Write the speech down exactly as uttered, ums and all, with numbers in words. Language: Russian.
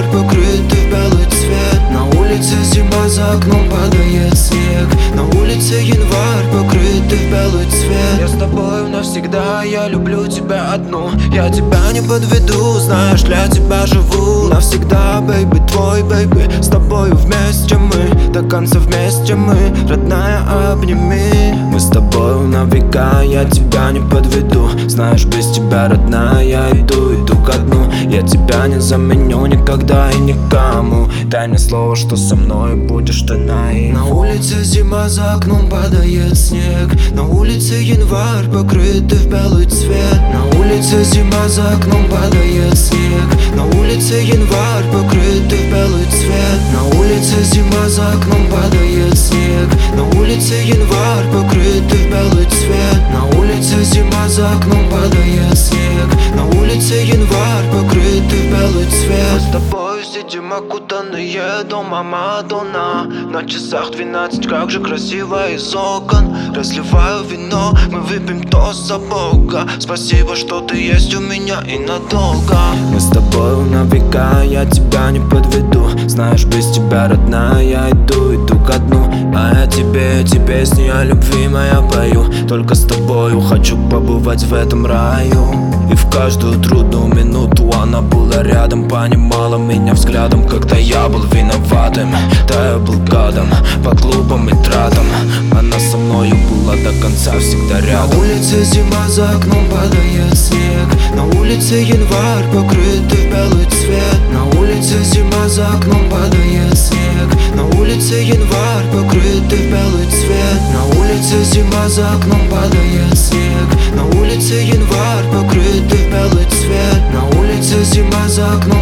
покрытый в белый цвет. На улице зима, за окном падает снег. На улице январь, покрытый в белый цвет. Я с тобою навсегда, я люблю тебя одну. Я тебя не подведу, знаешь, для тебя живу навсегда, бэйби, твой бэйби. С тобою вместе мы, до конца вместе мы. Родная, обними. Мы с тобою на века, я тебя не подведу. Знаешь, без тебя, родная, я иду, иду ко дну. Я тебя не заменю никогда и никому. Дай мне слово, что со мной будешь ты наяву. На улице зима, за окном падает снег. На улице январь, покрытый в белый цвет. На улице зима, за окном падает снег. На улице январь, покрытый в белый цвет. На улице зима, за окном падает снег. На улице январь, покрытый в белый цвет. На улице зима, за окном падает снег. На улице январь, покрытый в белый цвет. Мы с тобой сидим окутанные дома Мадонна. На часах двенадцать, как же красиво из окон. Разливаю вино, мы выпьем тост за Бога. Спасибо, что ты есть у меня и надолго. Мы с тобой на века, я тебя не подведу. Знаешь, без тебя, родная, я иду, иду ко дну. А я тебе эти песни о любви моя пою. Только с тобою хочу побывать в этом раю. И в каждую трудную минуту она была рядом. Понимала меня взглядом, когда я был виноватым. Да, я был гадом по клубам и тратам. Она со мною была до конца всегда рядом. На улице зима, за окном падает снег. На улице январь, покрытый в белый цвет. На улице зима, за окном падает снег. На улице январь, покрытый в белый цвет. На улице зима, за окном падает снег. На улице январь, покрытый в белый цвет. На улице зима, за окном